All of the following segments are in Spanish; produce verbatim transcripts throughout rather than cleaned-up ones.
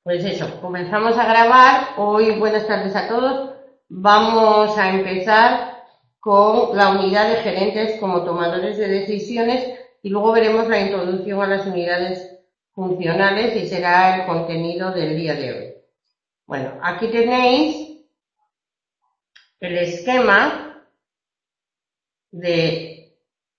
Pues eso, comenzamos a grabar. Hoy, buenas tardes a todos. Vamos a empezar con la unidad de gerentes como tomadores de decisiones y luego veremos la introducción a las unidades funcionales y será el contenido del día de hoy. Bueno, aquí tenéis el esquema de,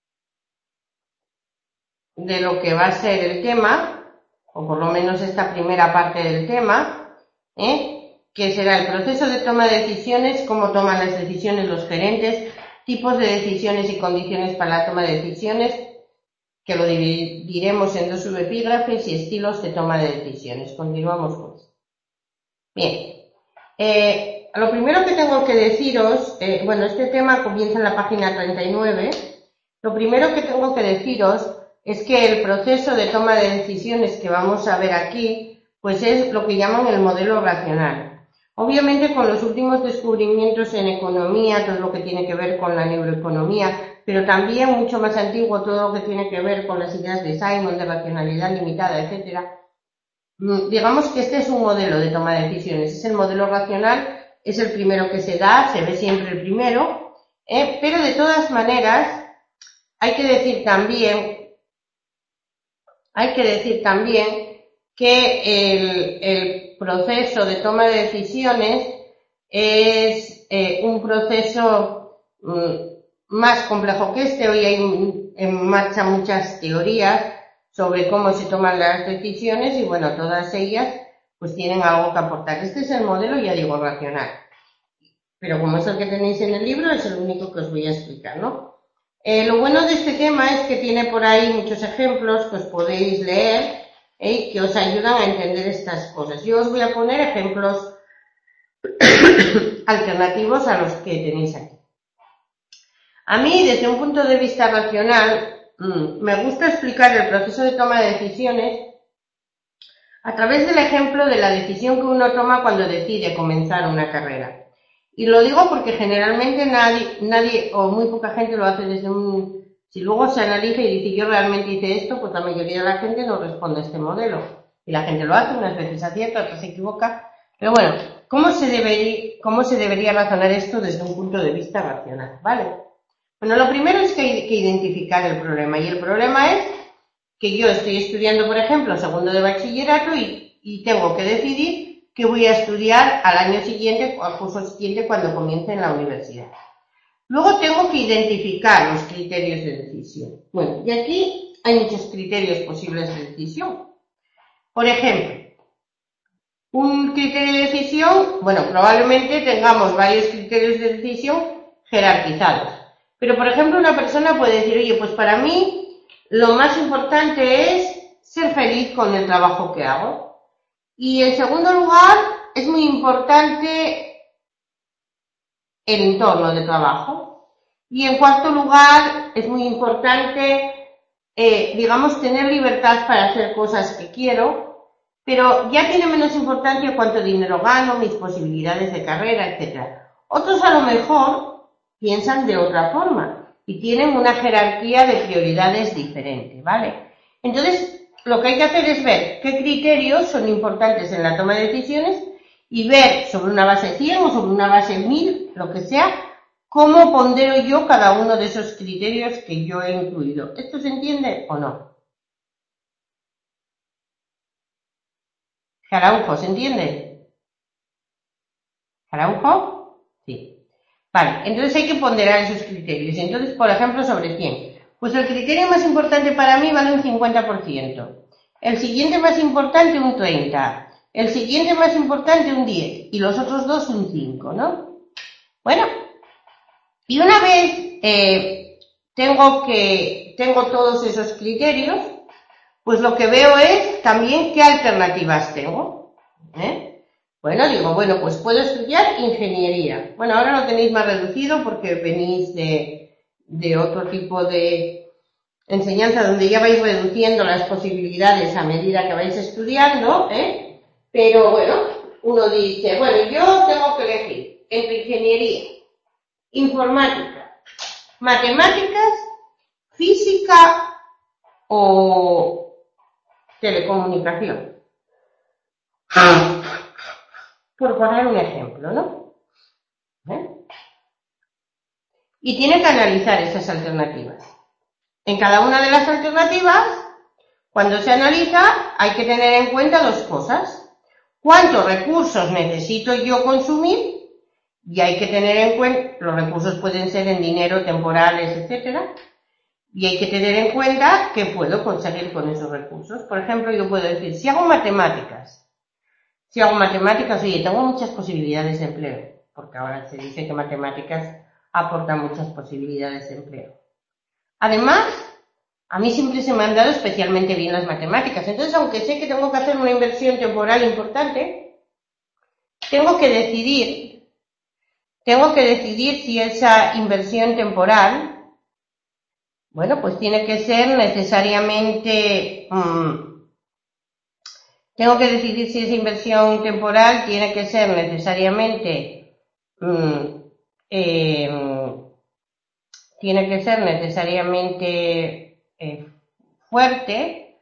de lo que va a ser el tema, o por lo menos esta primera parte del tema, ¿eh? que será el proceso de toma de decisiones, cómo toman las decisiones los gerentes, tipos de decisiones y condiciones para la toma de decisiones, que lo dividiremos en dos subepígrafes, y estilos de toma de decisiones. Continuamos pues. Bien, eh, lo primero que tengo que deciros, eh, bueno, este tema comienza en la página treinta y nueve, lo primero que tengo que deciros es que el proceso de toma de decisiones que vamos a ver aquí, pues es lo que llaman el modelo racional. Obviamente con los últimos descubrimientos en economía, todo lo que tiene que ver con la neuroeconomía, pero también mucho más antiguo, todo lo que tiene que ver con las ideas de Simon, de racionalidad limitada, etcétera. Digamos que este es un modelo de toma de decisiones, es el modelo racional, es el primero que se da, se ve siempre el primero, ¿eh? pero de todas maneras hay que decir también Hay que decir también que el, el proceso de toma de decisiones es eh, un proceso mm, más complejo que este. Hoy hay en marcha muchas teorías sobre cómo se toman las decisiones y bueno, todas ellas pues tienen algo que aportar. Este es el modelo, ya digo, racional. Pero como es el que tenéis en el libro, es el único que os voy a explicar, ¿no? Eh, lo bueno de este tema es que tiene por ahí muchos ejemplos que os podéis leer ¿eh? que os ayudan a entender estas cosas. Yo os voy a poner ejemplos alternativos a los que tenéis aquí. A mí, desde un punto de vista racional, mmm, me gusta explicar el proceso de toma de decisiones a través del ejemplo de la decisión que uno toma cuando decide comenzar una carrera. Y lo digo porque generalmente nadie, nadie o muy poca gente lo hace desde un... Si luego se analiza y dice yo realmente hice esto, pues la mayoría de la gente no responde a este modelo. Y la gente lo hace, unas veces acierta, otras se equivoca. Pero bueno, ¿cómo se debería, cómo se debería razonar esto desde un punto de vista racional? ¿Vale? Bueno, lo primero es que hay que identificar el problema. Y el problema es que yo estoy estudiando, por ejemplo, segundo de bachillerato y, y tengo que decidir que voy a estudiar al año siguiente o al curso siguiente cuando comience en la universidad. Luego tengo que identificar los criterios de decisión. Bueno, y aquí hay muchos criterios posibles de decisión. Por ejemplo, un criterio de decisión, bueno, probablemente tengamos varios criterios de decisión jerarquizados. Pero, por ejemplo, una persona puede decir, oye, pues para mí lo más importante es ser feliz con el trabajo que hago. Y en segundo lugar, es muy importante el entorno de trabajo. Y en cuarto lugar, es muy importante, eh, digamos, tener libertad para hacer cosas que quiero, pero ya tiene menos importancia cuánto dinero gano, mis posibilidades de carrera, etcétera. Otros a lo mejor piensan de otra forma y tienen una jerarquía de prioridades diferente, ¿vale? Entonces, lo que hay que hacer es ver qué criterios son importantes en la toma de decisiones y ver sobre una base cien o sobre una base mil, lo que sea, cómo pondero yo cada uno de esos criterios que yo he incluido. ¿Esto se entiende o no? Jaraujo, ¿se entiende? ¿Jaraujo? Sí. Vale, entonces hay que ponderar esos criterios. Entonces, por ejemplo, sobre cien. Pues el criterio más importante para mí vale un cincuenta por ciento. El siguiente más importante un treinta por ciento. El siguiente más importante un diez por ciento. Y los otros dos un cinco por ciento, ¿no? Bueno, y una vez eh, tengo, que, tengo todos esos criterios, pues lo que veo es también qué alternativas tengo. ¿eh? Bueno, digo, bueno, pues puedo estudiar ingeniería. Bueno, ahora lo tenéis más reducido porque venís de, de otro tipo de enseñanza donde ya vais reduciendo las posibilidades a medida que vais estudiando, ¿eh? Pero bueno, uno dice, bueno, yo tengo que elegir entre ingeniería, informática, matemáticas, física o telecomunicación. Por poner un ejemplo, ¿no? ¿Eh? Y tiene que analizar esas alternativas. En cada una de las alternativas, cuando se analiza, hay que tener en cuenta dos cosas. ¿Cuántos recursos necesito yo consumir? Y hay que tener en cuenta, los recursos pueden ser en dinero, temporales, etcétera. Y hay que tener en cuenta qué puedo conseguir con esos recursos. Por ejemplo, yo puedo decir, si hago matemáticas, si hago matemáticas, oye, tengo muchas posibilidades de empleo, porque ahora se dice que matemáticas aporta muchas posibilidades de empleo. Además, a mí siempre se me han dado especialmente bien las matemáticas. Entonces, aunque sé que tengo que hacer una inversión temporal importante, tengo que decidir, tengo que decidir si esa inversión temporal, bueno, pues tiene que ser necesariamente, mmm, tengo que decidir si esa inversión temporal tiene que ser necesariamente, mmm, eh, tiene que ser necesariamente eh, fuerte,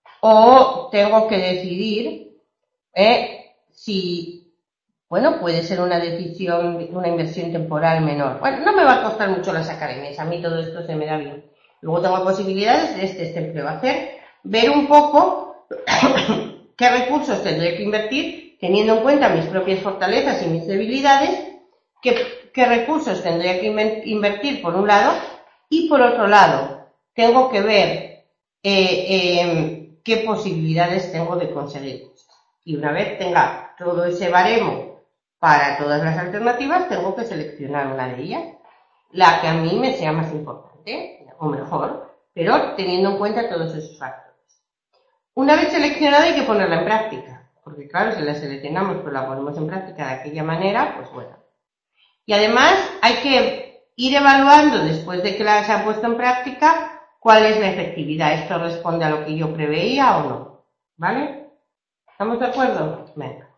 o tengo que decidir eh, si, bueno, puede ser una decisión, una inversión temporal menor. Bueno, no me va a costar mucho las academias, a mí todo esto se me da bien. Luego tengo posibilidades de este, este empleo, hacer, ver un poco qué recursos tendré que invertir, teniendo en cuenta mis propias fortalezas y mis debilidades, qué, qué recursos tendría que invertir por un lado, y por otro lado, tengo que ver eh, eh, qué posibilidades tengo de conseguir cosas. Y una vez tenga todo ese baremo para todas las alternativas, tengo que seleccionar una de ellas, la que a mí me sea más importante o mejor, pero teniendo en cuenta todos esos factores. Una vez seleccionada hay que ponerla en práctica, porque claro, si la seleccionamos pero la ponemos en práctica de aquella manera, pues bueno. Y además hay que ir evaluando, después de que la se ha puesto en práctica, cuál es la efectividad. ¿Esto responde a lo que yo preveía o no? ¿Vale? ¿Estamos de acuerdo? Venga.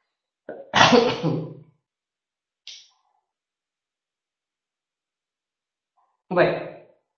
Bueno,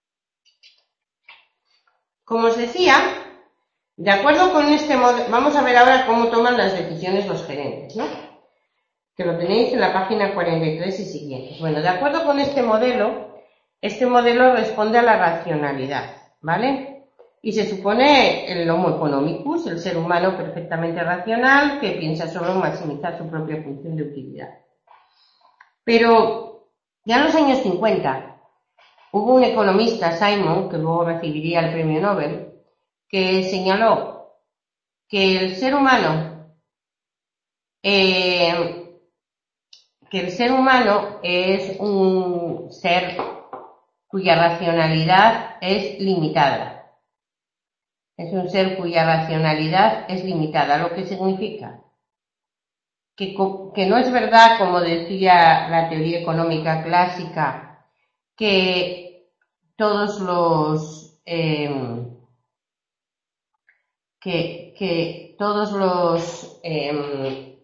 como os decía, de acuerdo con este modelo, vamos a ver ahora cómo toman las decisiones los gerentes, ¿no? Que lo tenéis en la página cuarenta y tres y siguientes. Bueno, de acuerdo con este modelo, este modelo responde a la racionalidad, ¿vale? Y se supone el Homo economicus, el ser humano perfectamente racional que piensa solo en maximizar su propia función de utilidad. Pero ya en los años cincuenta hubo un economista, Simon, que luego recibiría el premio Nobel, que señaló que el ser humano eh, que el ser humano es un ser cuya racionalidad es limitada. Es un ser cuya racionalidad es limitada, lo que significa que, que no es verdad, como decía la teoría económica clásica, que todos los eh, que, que todos los eh,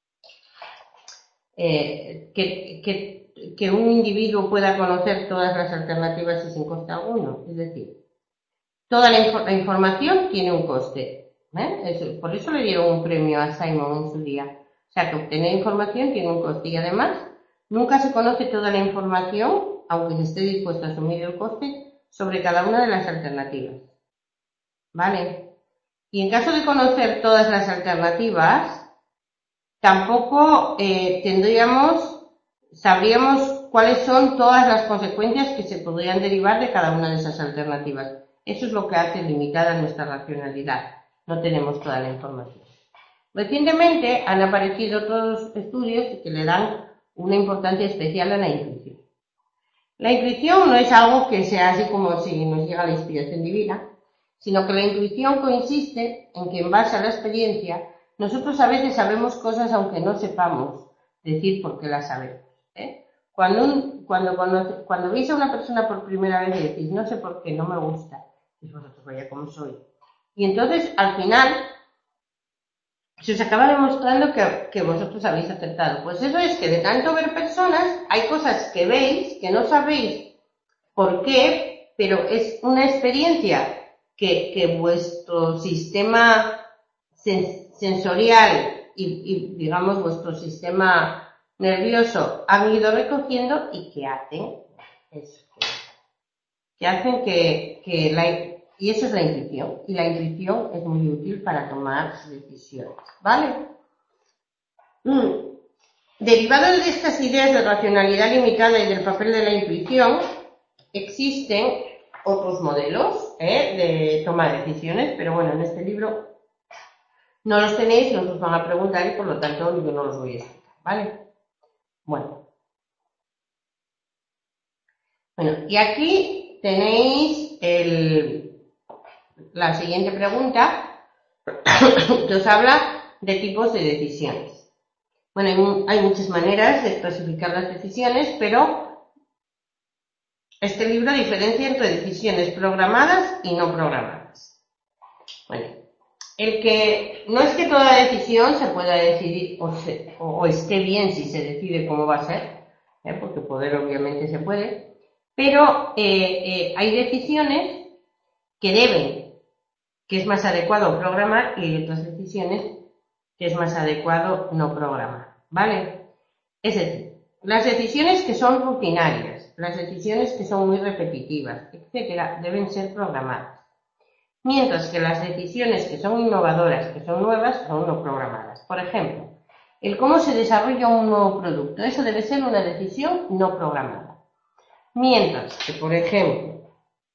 eh, que, que, que un individuo pueda conocer todas las alternativas y sin coste alguno. Es decir, toda la, inf la información tiene un coste. ¿eh? Eso, por eso le dieron un premio a Simon en su día. O sea, que obtener información tiene un coste y además nunca se conoce toda la información, aunque se esté dispuesto a asumir el coste, sobre cada una de las alternativas. ¿Vale? Y en caso de conocer todas las alternativas, tampoco eh, tendríamos, sabríamos cuáles son todas las consecuencias que se podrían derivar de cada una de esas alternativas. Eso es lo que hace limitada nuestra racionalidad. No tenemos toda la información. Recientemente han aparecido otros estudios que le dan una importancia especial a la intuición. La intuición no es algo que sea así como si nos llega la inspiración divina, sino que la intuición consiste en que en base a la experiencia nosotros a veces sabemos cosas aunque no sepamos decir por qué las sabemos. ¿eh? Cuando, un, cuando, cuando, cuando veis a una persona por primera vez y decís, no sé por qué, no me gusta, y vosotros, vaya como soy. Y entonces, al final, se os acaba demostrando que, que vosotros habéis acertado. Pues eso es que de tanto ver personas, hay cosas que veis, que no sabéis por qué, pero es una experiencia que, que vuestro sistema sen, sensorial y, y digamos, vuestro sistema nervioso han ido recogiendo y que hacen eso, que, que hacen que, que la, y eso es la intuición, y la intuición es muy útil para tomar decisiones, ¿vale? Mm. Derivado de estas ideas de racionalidad limitada y del papel de la intuición, existen otros modelos ¿eh? de toma de decisiones, pero bueno, en este libro no los tenéis, no os van a preguntar y por lo tanto yo no los voy a explicar, ¿vale? Bueno. Bueno, y aquí tenéis el, la siguiente pregunta que os habla de tipos de decisiones. Bueno, hay, hay muchas maneras de clasificar las decisiones, pero este libro diferencia entre decisiones programadas y no programadas. Bueno, el que no es que toda decisión se pueda decidir o, se, o, o esté bien si se decide cómo va a ser, ¿eh? Porque poder obviamente se puede, pero eh, eh, hay decisiones que deben, que es más adecuado programar, y hay otras decisiones que es más adecuado no programar, ¿vale? Es decir, las decisiones que son rutinarias, las decisiones que son muy repetitivas, etcétera, deben ser programadas. Mientras que las decisiones que son innovadoras, que son nuevas, son no programadas. Por ejemplo, el cómo se desarrolla un nuevo producto, eso debe ser una decisión no programada. Mientras que, por ejemplo,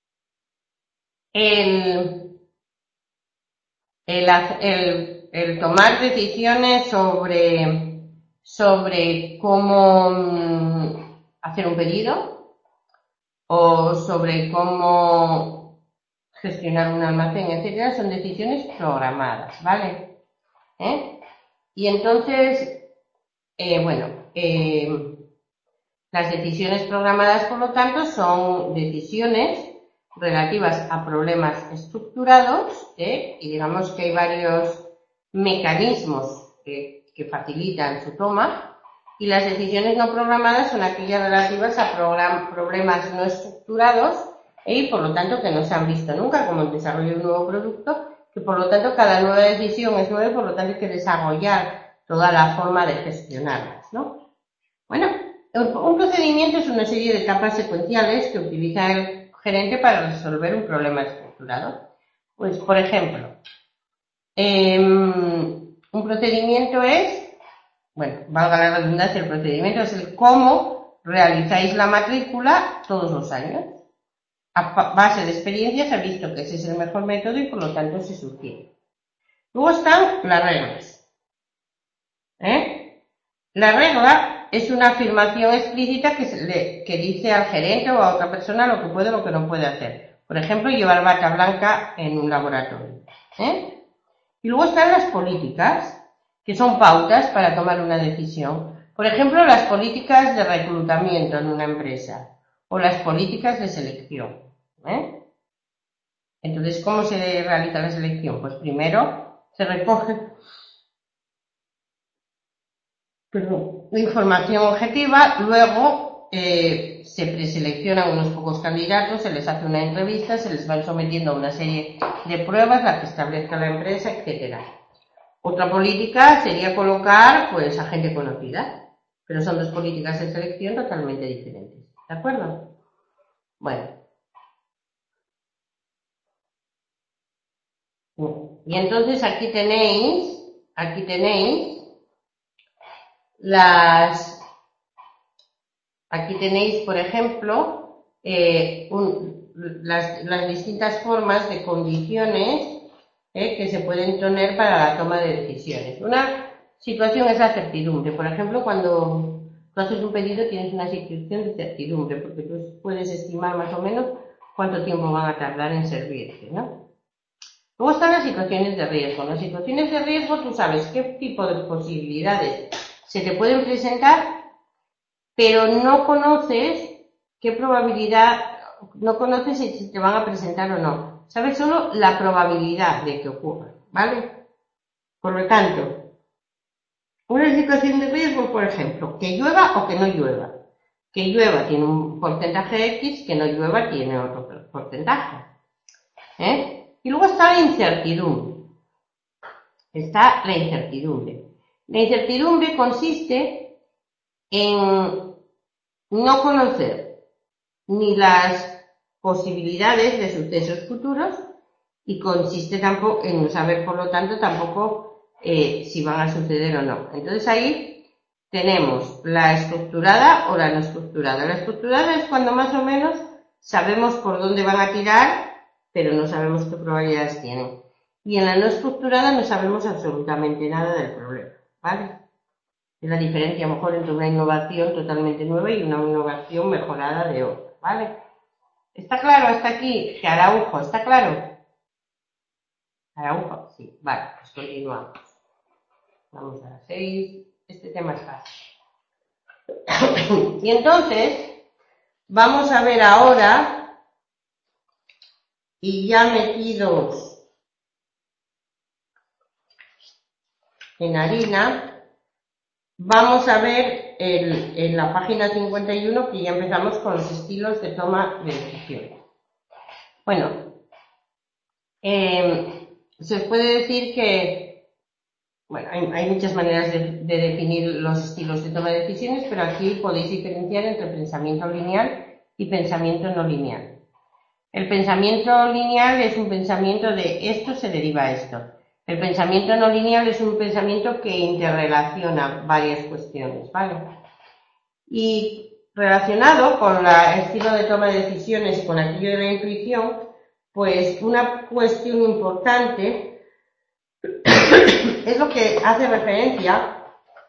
el, el, el, el tomar decisiones sobre, sobre cómo hacer un pedido o sobre cómo gestionar un almacén, etcétera, son decisiones programadas, ¿vale? ¿Eh? Y entonces, eh, bueno, eh, las decisiones programadas, por lo tanto, son decisiones relativas a problemas estructurados, ¿eh? Y digamos que hay varios mecanismos que, que facilitan su toma, y las decisiones no programadas son aquellas relativas a program, problemas no estructurados, y por lo tanto que no se han visto nunca, como el desarrollo de un nuevo producto, que por lo tanto cada nueva decisión es nueva y por lo tanto hay que desarrollar toda la forma de gestionarlas, ¿no? Bueno, un procedimiento es una serie de etapas secuenciales que utiliza el gerente para resolver un problema estructurado. Pues, por ejemplo, eh, un procedimiento es, bueno, valga la redundancia, el procedimiento es el cómo realizáis la matrícula todos los años. A base de experiencias se ha visto que ese es el mejor método y por lo tanto se sugiere. Luego están las reglas. ¿Eh? La regla es una afirmación explícita que, se le, que dice al gerente o a otra persona lo que puede o lo que no puede hacer. Por ejemplo, llevar bata blanca en un laboratorio. ¿Eh? Y luego están las políticas, que son pautas para tomar una decisión. Por ejemplo, las políticas de reclutamiento en una empresa o las políticas de selección. ¿Eh? Entonces, ¿cómo se realiza la selección? Pues primero se recoge perdón, información objetiva, luego eh, se preseleccionan unos pocos candidatos, se les hace una entrevista, se les van sometiendo a una serie de pruebas, la que establezca la empresa, etcétera. Otra política sería colocar pues a gente conocida, pero son dos políticas de selección totalmente diferentes. ¿De acuerdo? Bueno. Y entonces aquí tenéis, aquí tenéis las, aquí tenéis, por ejemplo, eh, un, las, las distintas formas de condiciones eh, que se pueden tener para la toma de decisiones. Una situación es la certidumbre. Por ejemplo, cuando tú haces un pedido tienes una situación de certidumbre, porque tú puedes estimar más o menos cuánto tiempo van a tardar en servirte, ¿no? Luego están las situaciones de riesgo. En las situaciones de riesgo tú sabes qué tipo de posibilidades se te pueden presentar, pero no conoces qué probabilidad, no conoces si te van a presentar o no. Sabes solo la probabilidad de que ocurra, ¿vale? Por lo tanto, una situación de riesgo, por ejemplo, que llueva o que no llueva. Que llueva tiene un porcentaje X, que no llueva tiene otro porcentaje. ¿Eh? Y luego está la incertidumbre. Está la incertidumbre. La incertidumbre consiste en no conocer ni las posibilidades de sucesos futuros y consiste tampoco en no saber, por lo tanto, tampoco eh, si van a suceder o no. Entonces ahí tenemos la estructurada o la no estructurada. La estructurada es cuando más o menos sabemos por dónde van a tirar, pero no sabemos qué probabilidades tienen. Y en la no estructurada no sabemos absolutamente nada del problema, ¿vale? Es la diferencia a lo mejor entre una innovación totalmente nueva y una innovación mejorada de otra, ¿vale? ¿Está claro hasta aquí? Araujo, ¿está claro? Araujo, sí, vale, pues continuamos. Vamos a las seis. Este tema es fácil. Y entonces, vamos a ver ahora, y ya metidos en harina, vamos a ver el, en la página cincuenta y uno que ya empezamos con los estilos de toma de decisiones. Bueno, eh, se puede decir que, bueno, hay, hay muchas maneras de, de definir los estilos de toma de decisiones, pero aquí podéis diferenciar entre pensamiento lineal y pensamiento no lineal. El pensamiento lineal es un pensamiento de esto se deriva a esto. El pensamiento no lineal es un pensamiento que interrelaciona varias cuestiones, ¿vale? Y relacionado con el estilo de toma de decisiones y con aquello de la intuición, pues una cuestión importante es lo que hace referencia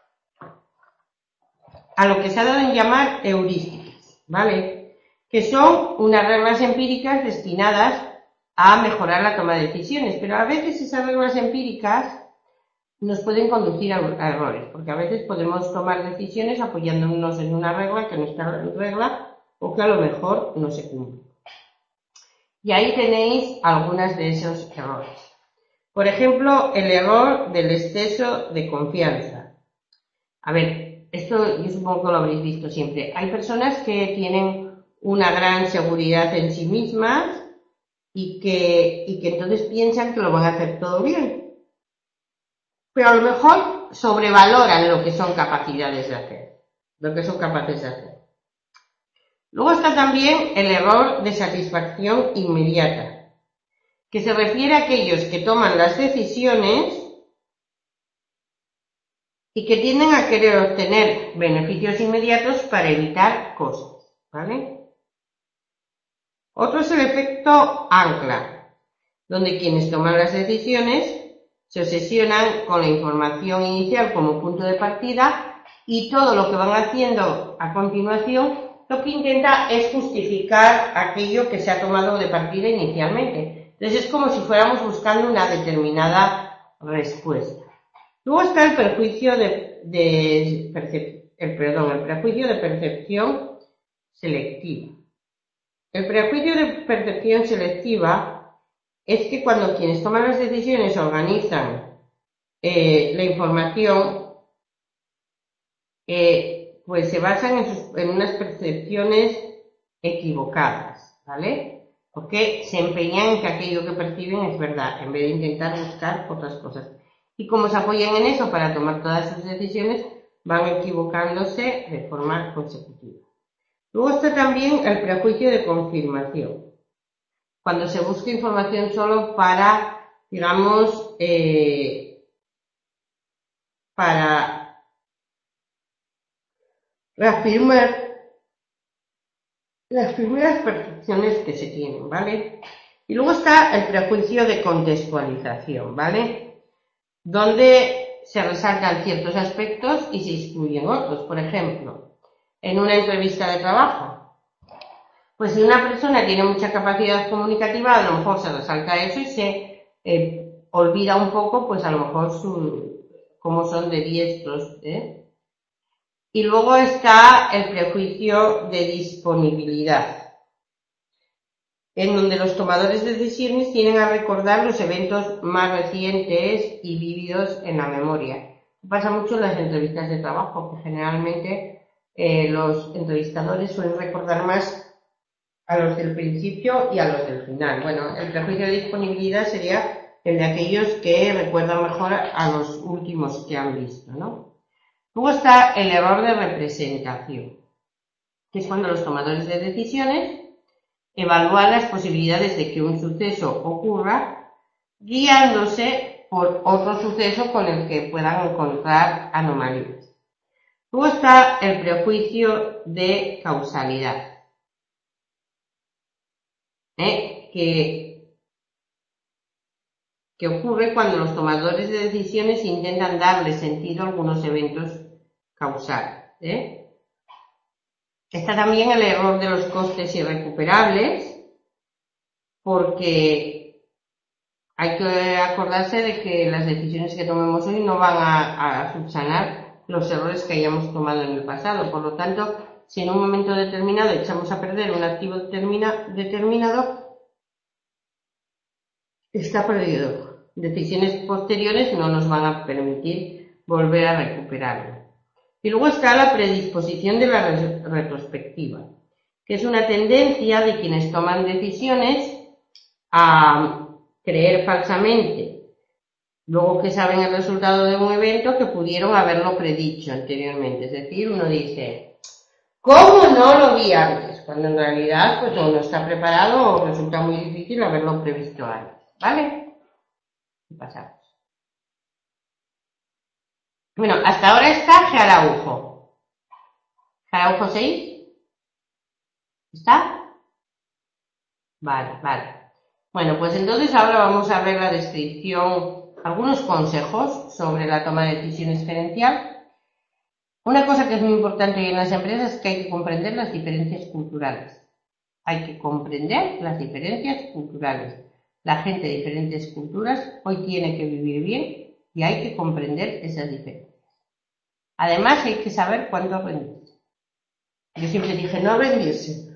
a lo que se ha dado en llamar heurísticas, ¿vale? Que son unas reglas empíricas destinadas a mejorar la toma de decisiones, pero a veces esas reglas empíricas nos pueden conducir a, a errores, porque a veces podemos tomar decisiones apoyándonos en una regla que no está en regla o que a lo mejor no se cumple. Y ahí tenéis algunas de esos errores. Por ejemplo, el error del exceso de confianza. A ver, esto yo supongo que lo habréis visto siempre. Hay personas que tienen una gran seguridad en sí mismas y que, y que entonces piensan que lo van a hacer todo bien. Pero a lo mejor sobrevaloran lo que son capacidades de hacer, lo que son capaces de hacer. Luego está también el error de satisfacción inmediata, que se refiere a aquellos que toman las decisiones y que tienden a querer obtener beneficios inmediatos para evitar cosas, ¿vale? Otro es el efecto ancla, donde quienes toman las decisiones se obsesionan con la información inicial como punto de partida y todo lo que van haciendo a continuación lo que intenta es justificar aquello que se ha tomado de partida inicialmente. Entonces es como si fuéramos buscando una determinada respuesta. Luego está el perjuicio de, de percep- el, perdón, el prejuicio de percepción selectiva. El prejuicio de percepción selectiva es que cuando quienes toman las decisiones organizan eh, la información, eh, pues se basan en, sus, en unas percepciones equivocadas, ¿vale? Porque se empeñan en que aquello que perciben es verdad, en vez de intentar buscar otras cosas. Y como se apoyan en eso para tomar todas sus decisiones, van equivocándose de forma consecutiva. Luego está también el prejuicio de confirmación. Cuando se busca información solo para, digamos, eh, para reafirmar las primeras percepciones que se tienen, ¿vale? Y luego está el prejuicio de contextualización, ¿vale? Donde se resaltan ciertos aspectos y se excluyen otros. Por ejemplo, en una entrevista de trabajo, pues si una persona tiene mucha capacidad comunicativa, a lo mejor se resalta eso y se eh, olvida un poco, pues a lo mejor su, cómo son de diestros, ¿eh? Y luego está el prejuicio de disponibilidad, en donde los tomadores de decisiones tienden a recordar los eventos más recientes y vívidos en la memoria. Pasa mucho en las entrevistas de trabajo, que generalmente eh, los entrevistadores suelen recordar más a los del principio y a los del final. Bueno, el prejuicio de disponibilidad sería el de aquellos que recuerdan mejor a los últimos que han visto, ¿no? Luego está el error de representación, que es cuando los tomadores de decisiones evalúan las posibilidades de que un suceso ocurra guiándose por otro suceso con el que puedan encontrar anomalías. Luego está el prejuicio de causalidad, ¿eh? que, que ocurre cuando los tomadores de decisiones intentan darle sentido a algunos eventos causales. ¿eh? Está también el error de los costes irrecuperables, porque hay que acordarse de que las decisiones que tomemos hoy no van a, a subsanar los errores que hayamos tomado en el pasado. Por lo tanto, si en un momento determinado echamos a perder un activo determina, determinado, está perdido. Decisiones posteriores no nos van a permitir volver a recuperarlo. Y luego está la predisposición de la retrospectiva, que es una tendencia de quienes toman decisiones a creer falsamente, luego que saben el resultado de un evento, que pudieron haberlo predicho anteriormente. Es decir, uno dice, ¿cómo no lo vi antes? Cuando en realidad pues o no está preparado o resulta muy difícil haberlo previsto antes, ¿vale? Pasamos. Bueno, hasta ahora está Araujo. ¿Araujo seis? ¿Está? Vale, vale. Bueno, pues entonces ahora vamos a ver la descripción, algunos consejos sobre la toma de decisiones gerencial. Una cosa que es muy importante en las empresas es que hay que comprender las diferencias culturales. Hay que comprender las diferencias culturales. La gente de diferentes culturas hoy tiene que vivir bien y hay que comprender esas diferencias. Además, hay que saber cuándo rendirse. Yo siempre dije no rendirse.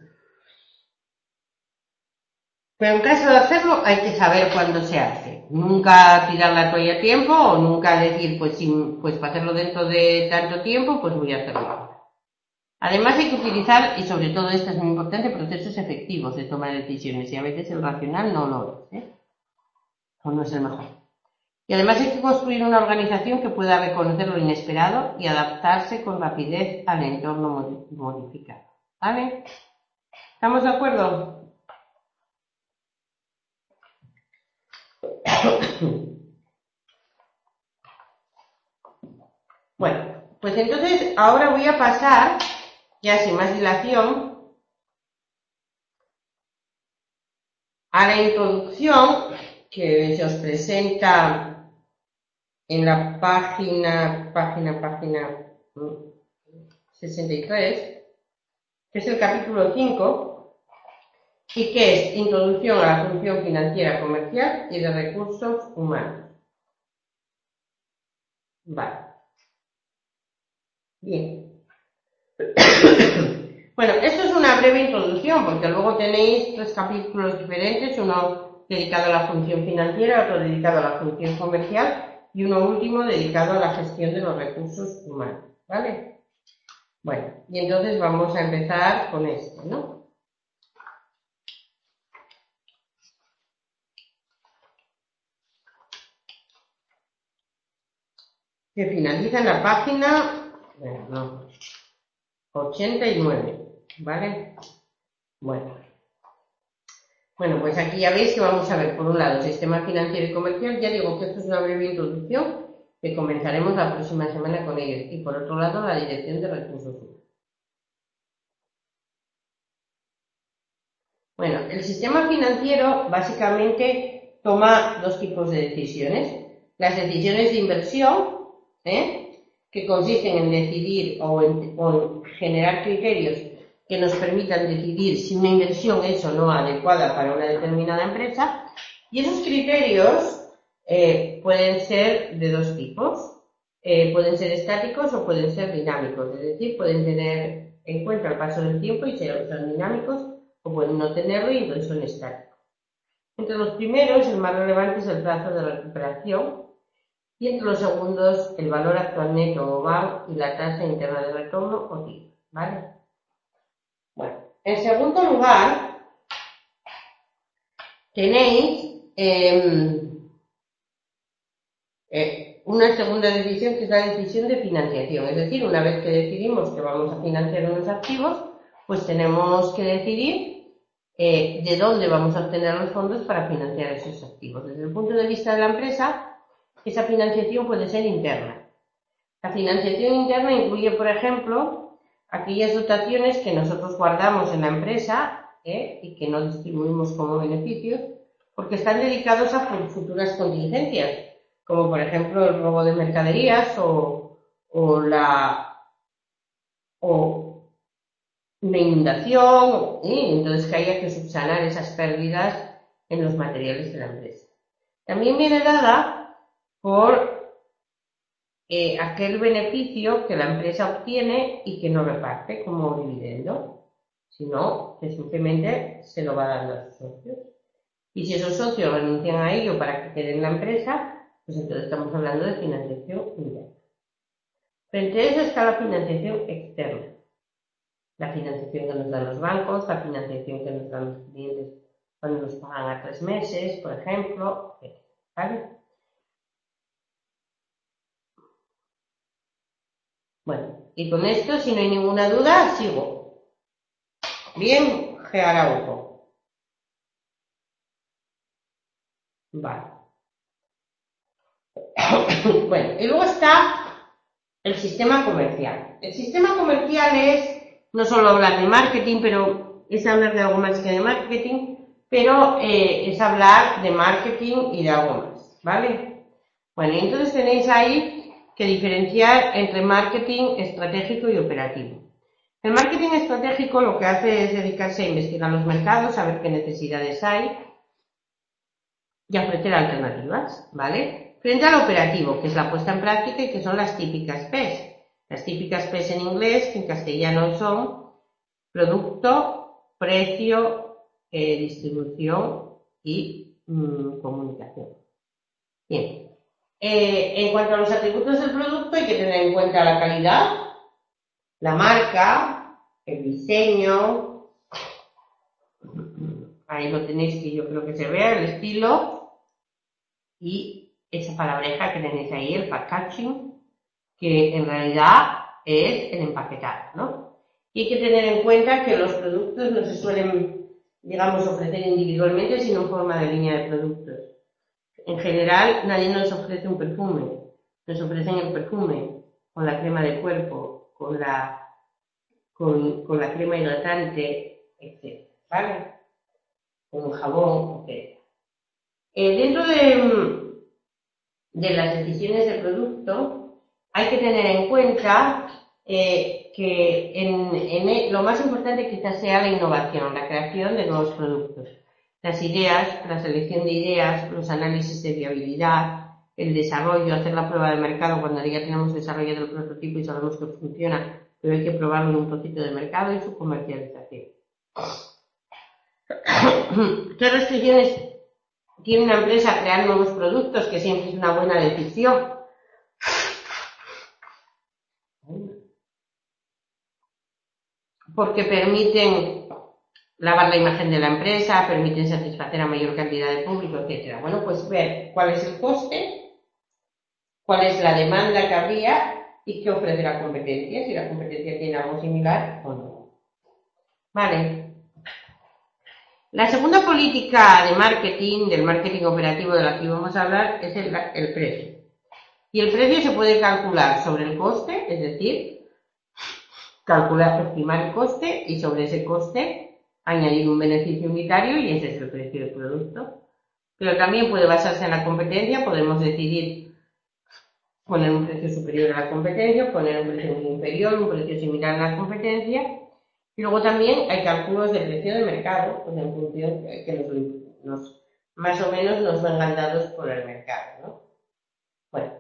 Pero en caso de hacerlo, hay que saber cuándo se hace. Nunca tirar la toalla a tiempo o nunca decir, pues, sin, pues para hacerlo dentro de tanto tiempo, pues voy a hacerlo ahora. Además, hay que utilizar, y sobre todo esto es muy importante, procesos efectivos de toma de decisiones. Y a veces el racional no lo es, ¿eh? O no es el mejor. Y además hay que construir una organización que pueda reconocer lo inesperado y adaptarse con rapidez al entorno modificado. ¿Vale? ¿Estamos de acuerdo? Bueno, pues entonces ahora voy a pasar, ya sin más dilación, a la introducción que se os presenta en la página, página, página sesenta y tres, que es el capítulo cinco, y que es Introducción a la función financiera comercial y de recursos humanos. Vale. Bien. Bueno, esto es una breve introducción, porque luego tenéis tres capítulos diferentes, uno dedicado a la función financiera, otro dedicado a la función comercial, y uno último dedicado a la gestión de los recursos humanos, ¿vale? Bueno, y entonces vamos a empezar con esto, ¿no? Que finaliza en la página, bueno, no, ochenta y nueve, ¿vale? Bueno. Bueno, pues aquí ya veis que vamos a ver, por un lado, el sistema financiero y comercial. Ya digo que esto es una breve introducción, que comenzaremos la próxima semana con ellos. Y por otro lado, la dirección de recursos humanos. Bueno, el sistema financiero básicamente toma dos tipos de decisiones. Las decisiones de inversión, ¿eh? que consisten en decidir o en, o en generar criterios que nos permitan decidir si una inversión es o no adecuada para una determinada empresa, y esos criterios eh, pueden ser de dos tipos, eh, pueden ser estáticos o pueden ser dinámicos, es decir, pueden tener en cuenta el paso del tiempo y ser, son dinámicos, o pueden no tenerlo y entonces son estáticos. Entre los primeros, el más relevante es el plazo de recuperación, y entre los segundos, el valor actual neto o V A R y la tasa interna de retorno o T I R, ¿vale? Bueno, en segundo lugar, tenéis eh, eh, una segunda decisión que es la decisión de financiación. Es decir, una vez que decidimos que vamos a financiar unos activos, pues tenemos que decidir eh, de dónde vamos a obtener los fondos para financiar esos activos. Desde el punto de vista de la empresa, esa financiación puede ser interna. La financiación interna incluye, por ejemplo, aquellas dotaciones que nosotros guardamos en la empresa ¿eh? y que no distribuimos como beneficios, porque están dedicados a futuras contingencias, como por ejemplo el robo de mercaderías o, o la o una inundación, ¿eh? entonces que haya que subsanar esas pérdidas en los materiales de la empresa. También viene dada por eh, aquel beneficio que la empresa obtiene y que no reparte como dividendo, sino que simplemente se lo va dando a sus socios. Y si esos socios renuncian a ello para que quede en la empresa, pues entonces estamos hablando de financiación interna. Frente a eso está la financiación externa. La financiación que nos dan los bancos, la financiación que nos dan los clientes cuando nos pagan a tres meses, por ejemplo, ¿vale? Bueno, y con esto, si no hay ninguna duda, sigo. Bien, G. Araujo. Vale. Bueno, y luego está el sistema comercial. El sistema comercial es no solo hablar de marketing, pero es hablar de algo más que de marketing, pero eh, es hablar de marketing y de algo más, ¿vale? Bueno, entonces tenéis ahí que diferenciar entre marketing estratégico y operativo. El marketing estratégico lo que hace es dedicarse a investigar los mercados, a ver qué necesidades hay y a ofrecer alternativas, ¿vale? Frente al operativo, que es la puesta en práctica y que son las típicas P E S. Las típicas P E S en inglés, que en castellano son producto, precio, eh, distribución y mmm, comunicación. Bien. Eh, en cuanto a los atributos del producto, hay que tener en cuenta la calidad, la marca, el diseño, ahí lo tenéis que yo creo que se vea, el estilo y esa palabreja que tenéis ahí, el packaging, que en realidad es el empaquetado, ¿no? Y hay que tener en cuenta que los productos no se suelen, digamos, ofrecer individualmente, sino en forma de línea de productos. En general, nadie nos ofrece un perfume, nos ofrecen el perfume con la crema de cuerpo, con la, con, con la crema hidratante, etcétera, ¿vale? Con un jabón, etcétera. Eh, dentro de, de las decisiones de producto, hay que tener en cuenta eh, que en, en, lo más importante quizás sea la innovación, la creación de nuevos productos. Las ideas, la selección de ideas, los análisis de viabilidad, el desarrollo, hacer la prueba de mercado cuando ya tenemos desarrollado el prototipo y sabemos que funciona, pero hay que probarlo en un poquito de mercado y su comercialización. ¿Qué restricciones tiene una empresa a crear nuevos productos? Que siempre es una buena decisión. Porque permiten lavar la imagen de la empresa, permiten satisfacer a mayor cantidad de público, etcétera. Bueno, pues ver cuál es el coste, cuál es la demanda que habría y qué ofrece la competencia, si la competencia tiene algo similar o no. Vale. La segunda política de marketing, del marketing operativo de la que vamos a hablar, es el, el precio. Y el precio se puede calcular sobre el coste, es decir, calcular, estimar el coste y sobre ese coste añadir un beneficio unitario y ese es el precio del producto. Pero también puede basarse en la competencia, podemos decidir poner un precio superior a la competencia, poner un precio muy inferior, un precio similar a la competencia. Y luego también hay cálculos de precio de mercado, pues en función que nos, nos, más o menos nos vengan dados por el mercado, ¿no? Bueno.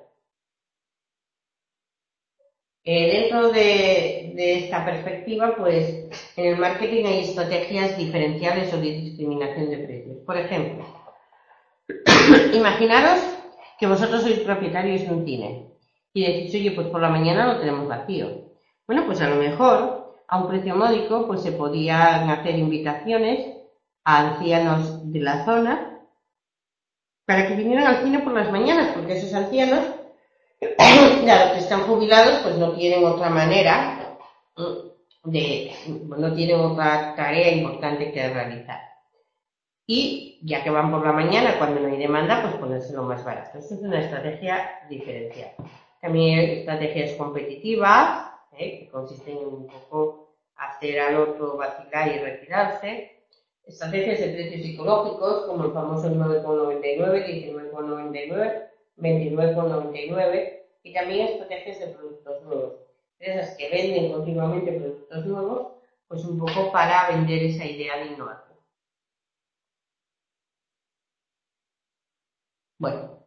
Eh, dentro de, de esta perspectiva, pues en el marketing hay estrategias diferenciales o de discriminación de precios. Por ejemplo, imaginaros que vosotros sois propietarios de un cine y decís, oye, pues por la mañana lo tenemos vacío. Bueno, pues a lo mejor a un precio módico pues se podían hacer invitaciones a ancianos de la zona para que vinieran al cine por las mañanas, porque esos ancianos, claro, que están jubilados, pues no tienen otra manera de, no tienen otra tarea importante que realizar. Y ya que van por la mañana, cuando no hay demanda, pues ponérselo más barato. Esto es una estrategia diferencial. También hay estrategias competitivas, ¿eh? Que consisten en un poco hacer al otro vacilar y retirarse. Estrategias de precios psicológicos, como el famoso nueve con noventa y nueve, diecinueve con noventa y nueve, veintinueve con noventa y nueve, y también estrategias de productos nuevos. Empresas que venden continuamente productos nuevos, pues un poco para vender esa idea de innovación. Bueno.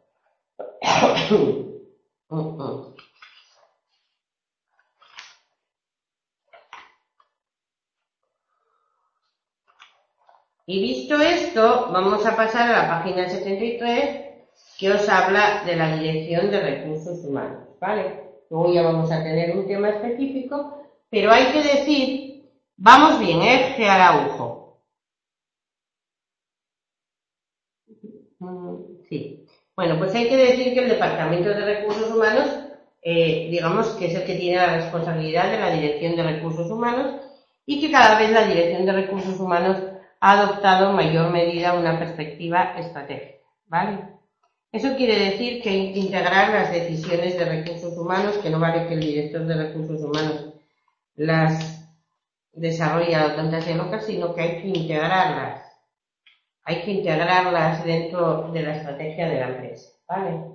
Y visto esto, vamos a pasar a la página setenta y tres, que os habla de la dirección de recursos humanos, ¿vale? Luego ya vamos a tener un tema específico, pero hay que decir, vamos bien, ¿eh? G Araujo. Sí. Bueno, pues hay que decir que el Departamento de Recursos Humanos, eh, digamos que es el que tiene la responsabilidad de la dirección de recursos humanos, y que cada vez la dirección de recursos humanos ha adoptado en mayor medida una perspectiva estratégica, ¿vale? Eso quiere decir que hay que integrar las decisiones de recursos humanos, que no vale que el director de recursos humanos las desarrolle a tantas y locas, sino que hay que integrarlas. Hay que integrarlas dentro de la estrategia de la empresa, ¿vale?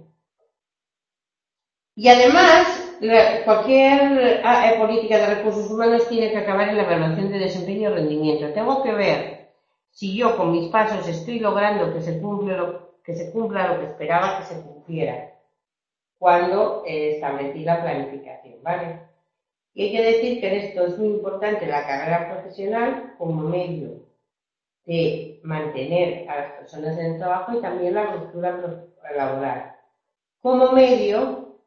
Y además, cualquier política de recursos humanos tiene que acabar en la evaluación de desempeño y rendimiento. Tengo que ver si yo con mis pasos estoy logrando que se cumpla lo que, se cumpla lo que esperaba que se cumpliera cuando eh, establecí la planificación, ¿vale? Y hay que decir que en esto es muy importante la carrera profesional como medio de mantener a las personas en el trabajo, y también la ruptura laboral como medio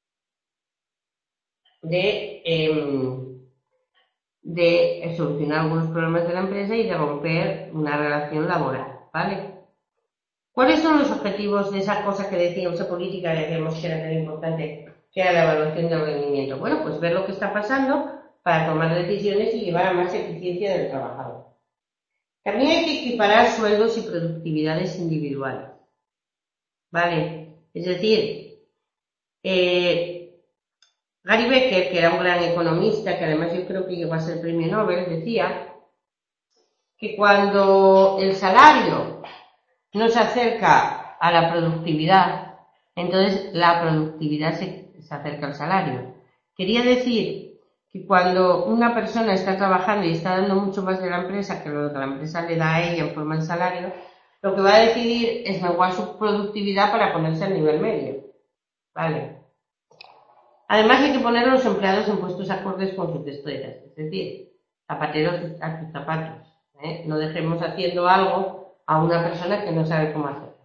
de, eh, de solucionar algunos problemas de la empresa y de romper una relación laboral, ¿vale? ¿Cuáles son los objetivos de esa cosa que decíamos, esa política que decíamos que era tan importante, que era la evaluación del rendimiento? Bueno, pues ver lo que está pasando para tomar decisiones y llevar a más eficiencia del trabajador. También hay que equiparar sueldos y productividades individuales, ¿vale? Es decir, eh, Gary Becker, que era un gran economista, que además yo creo que llegó a ser premio Nobel, decía que cuando el salario no se acerca a la productividad, entonces la productividad se, se acerca al salario. Quería decir que cuando una persona está trabajando y está dando mucho más de la empresa que lo que la empresa le da a ella en forma de salario, lo que va a decidir es menguar su productividad para ponerse al nivel medio, ¿vale? Además hay que poner a los empleados en puestos acordes con sus destrezas, es decir, zapateros a sus zapatos, ¿eh? No dejemos haciendo algo a una persona que no sabe cómo hacerlo.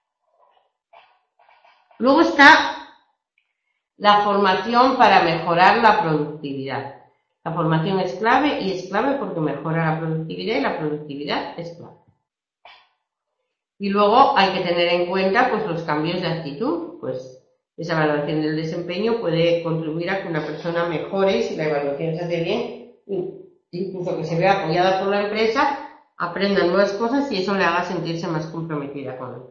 Luego está la formación para mejorar la productividad. La formación es clave, y es clave porque mejora la productividad, y la productividad es clave. Y luego hay que tener en cuenta pues los cambios de actitud, pues esa evaluación del desempeño puede contribuir a que una persona mejore si la evaluación se hace bien, incluso que se vea apoyada por la empresa, aprenda nuevas cosas y eso le haga sentirse más comprometida con él.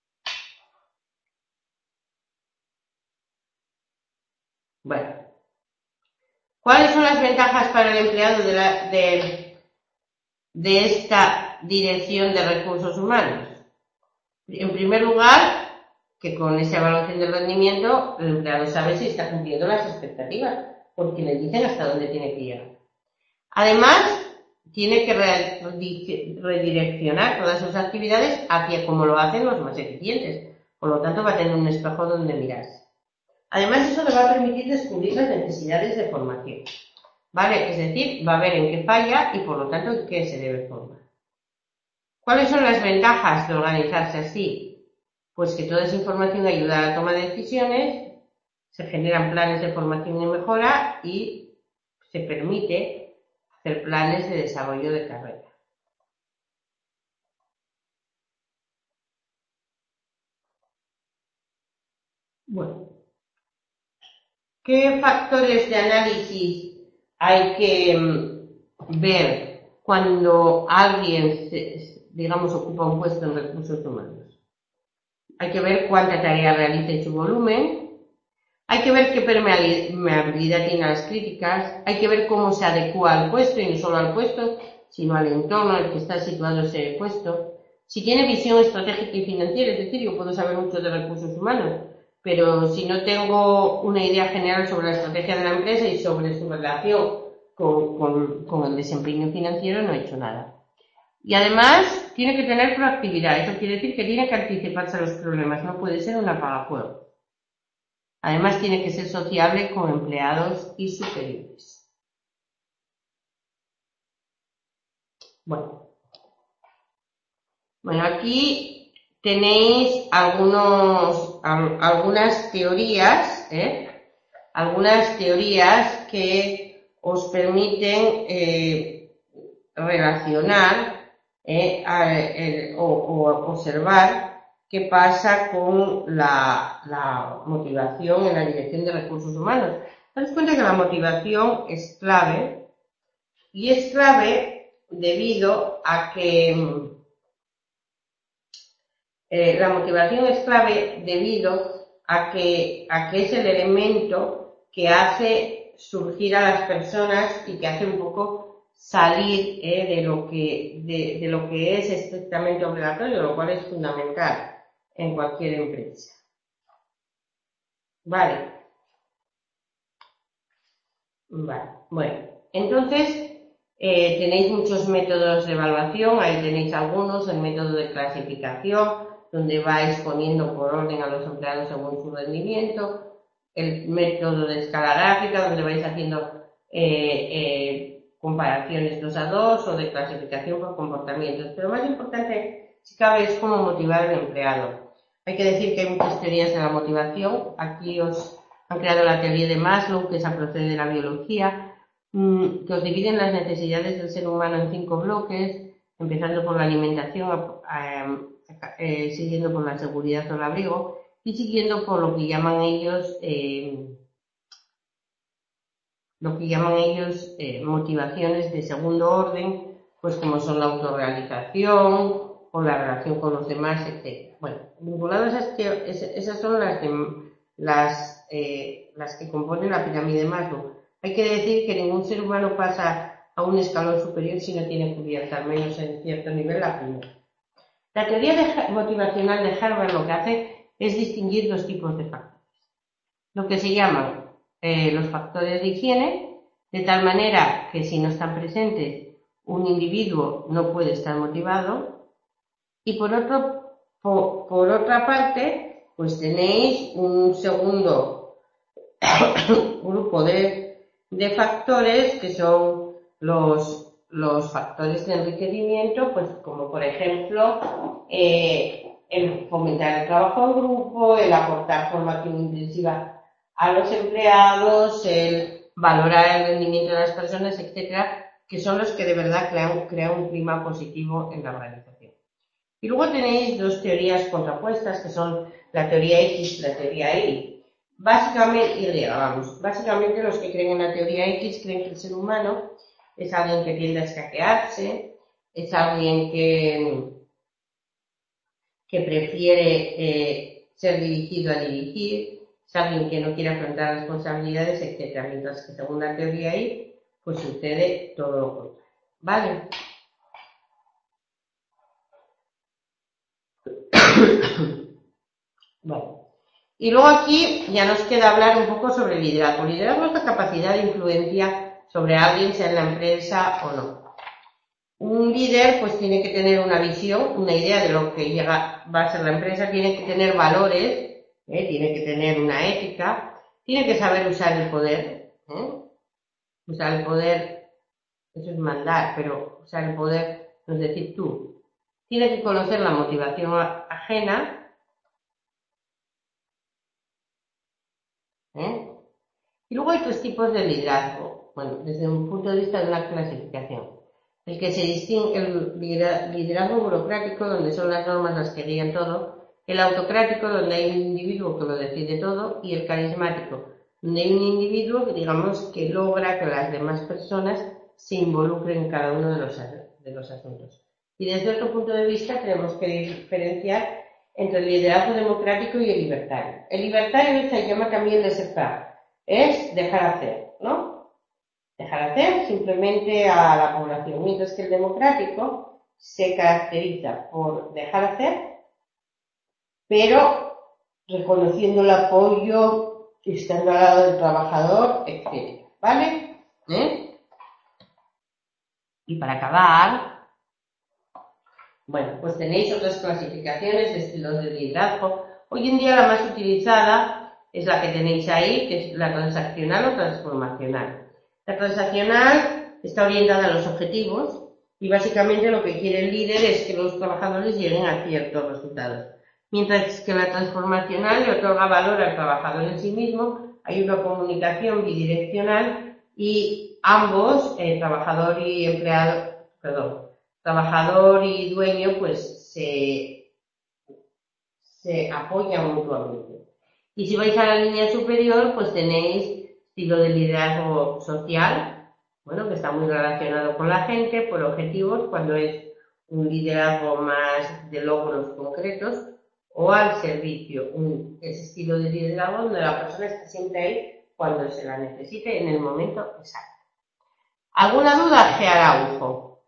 Bueno, ¿cuáles son las ventajas para el empleado de, la, de, de esta dirección de recursos humanos? En primer lugar, que con esa evaluación del rendimiento el empleado sabe si está cumpliendo las expectativas, porque le dicen hasta dónde tiene que llegar. Además, tiene que redireccionar todas sus actividades hacia cómo lo hacen los más eficientes. Por lo tanto, va a tener un espejo donde mirarse. Además, eso le va a permitir descubrir las necesidades de formación, ¿vale? Es decir, va a ver en qué falla y, por lo tanto, en qué se debe formar. ¿Cuáles son las ventajas de organizarse así? Pues que toda esa información ayuda a la toma de decisiones, se generan planes de formación y mejora y se permite hacer planes de desarrollo de carrera. Bueno, ¿qué factores de análisis hay que mm, ver cuando alguien, se, digamos, ocupa un puesto en recursos humanos? Hay que ver cuánta tarea realiza y su volumen. Hay que ver qué permeabilidad tiene a las críticas. Hay que ver cómo se adecua al puesto, y no solo al puesto, sino al entorno en el que está situado ese puesto. Si tiene visión estratégica y financiera, es decir, yo puedo saber mucho de recursos humanos, pero si no tengo una idea general sobre la estrategia de la empresa y sobre su relación con, con, con el desempeño financiero, no he hecho nada. Y además, tiene que tener proactividad. Eso quiere decir que tiene que anticiparse a los problemas. No puede ser un apagafuegos. Además, tiene que ser sociable con empleados y superiores. Bueno, bueno aquí tenéis algunos, algunas teorías, ¿eh? algunas teorías que os permiten eh, relacionar eh, a, el, o, o observar qué pasa con la, la motivación en la dirección de recursos humanos. Daos cuenta que la motivación es clave, y es clave debido a que eh, la motivación es clave debido a que, a que es el elemento que hace surgir a las personas y que hace un poco salir eh, de, lo que, de, de lo que es estrictamente obligatorio, lo cual es fundamental en cualquier empresa. Vale. Vale. Bueno, entonces eh, tenéis muchos métodos de evaluación, ahí tenéis algunos, el método de clasificación, donde vais poniendo por orden a los empleados según su rendimiento, el método de escala gráfica, donde vais haciendo eh, eh, comparaciones dos a dos, o de clasificación por comportamientos. Pero lo más importante, si cabe, es cómo motivar al empleado. Hay que decir que hay muchas teorías de la motivación. Aquí os han creado la teoría de Maslow, que esa procede de la biología, mmm, que os dividen las necesidades del ser humano en cinco bloques, empezando por la alimentación, eh, eh, siguiendo por la seguridad o el abrigo, y siguiendo por lo que llaman ellos eh, lo que llaman ellos eh, motivaciones de segundo orden, pues como son la autorrealización o la relación con los demás, etcétera. Bueno, vinculadas a este, esas son las, de, las, eh, las que componen la pirámide de Maslow. Hay que decir que ningún ser humano pasa a un escalón superior si no tiene cubierta, al menos en cierto nivel, la primera. La teoría de, motivacional de Harvard lo que hace es distinguir dos tipos de factores. Lo que se llaman eh, los factores de higiene, de tal manera que si no están presentes, un individuo no puede estar motivado. Y por, otro, por, por otra parte, pues tenéis un segundo grupo de, de factores que son los, los factores de enriquecimiento, pues como por ejemplo eh, el fomentar el trabajo en grupo, el aportar formación intensiva a los empleados, el valorar el rendimiento de las personas, etcétera, que son los que de verdad crean, crean un clima positivo en la organización. Y luego tenéis dos teorías contrapuestas, que son la teoría X y la teoría Y. Básicamente, y vamos, básicamente los que creen en la teoría X creen que el ser humano es alguien que tiende a escaquearse, es alguien que, que prefiere eh, ser dirigido a dirigir, es alguien que no quiere afrontar responsabilidades, etcétera. Mientras que según la teoría Y, pues sucede todo lo contrario. ¿Vale? Bueno. Y luego aquí ya nos queda hablar un poco sobre el liderazgo. El liderazgo es la capacidad de influencia sobre alguien, sea en la empresa o no. Un líder pues tiene que tener una visión, una idea de lo que llega, va a ser la empresa, tiene que tener valores, ¿eh? Tiene que tener una ética, tiene que saber usar el poder, ¿eh? Usar el poder, eso es mandar, pero usar el poder no es decir tú. Tiene que conocer la motivación ajena, ¿eh? Y luego hay tres tipos de liderazgo, bueno, desde un punto de vista de una clasificación. El que se distingue, el liderazgo burocrático, donde son las normas las que guían todo, el autocrático, donde hay un individuo que lo decide todo, y el carismático, donde hay un individuo que, digamos, que logra que las demás personas se involucren en cada uno de los, de los asuntos. Y desde otro punto de vista tenemos que diferenciar entre el liderazgo democrático y el libertario. El libertario se llama también laissez-faire, es dejar hacer, ¿no? Dejar hacer simplemente a la población, mientras que el democrático se caracteriza por dejar hacer, pero reconociendo el apoyo, estando al lado del trabajador, etcétera, ¿vale? ¿Eh? Y para acabar, bueno, pues tenéis otras clasificaciones de estilos de liderazgo. Hoy en día la más utilizada es la que tenéis ahí, que es la transaccional o transformacional. La transaccional está orientada a los objetivos y básicamente lo que quiere el líder es que los trabajadores lleguen a ciertos resultados. Mientras que la transformacional le otorga valor al trabajador en sí mismo, hay una comunicación bidireccional y ambos, eh, trabajador y empleado, perdón, trabajador y dueño, pues se, se apoyan mutuamente. Y si vais a la línea superior, pues tenéis estilo de liderazgo social, bueno, que está muy relacionado con la gente, por objetivos, cuando es un liderazgo más de logros concretos, o al servicio, un, ese estilo de liderazgo donde la persona está siempre ahí cuando se la necesite en el momento exacto. ¿Alguna duda, G. Araujo?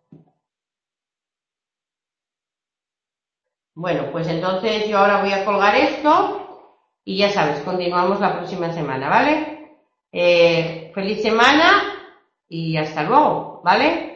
Bueno, pues entonces yo ahora voy a colgar esto y ya sabes, continuamos la próxima semana, ¿vale? Eh, feliz semana y hasta luego, ¿vale?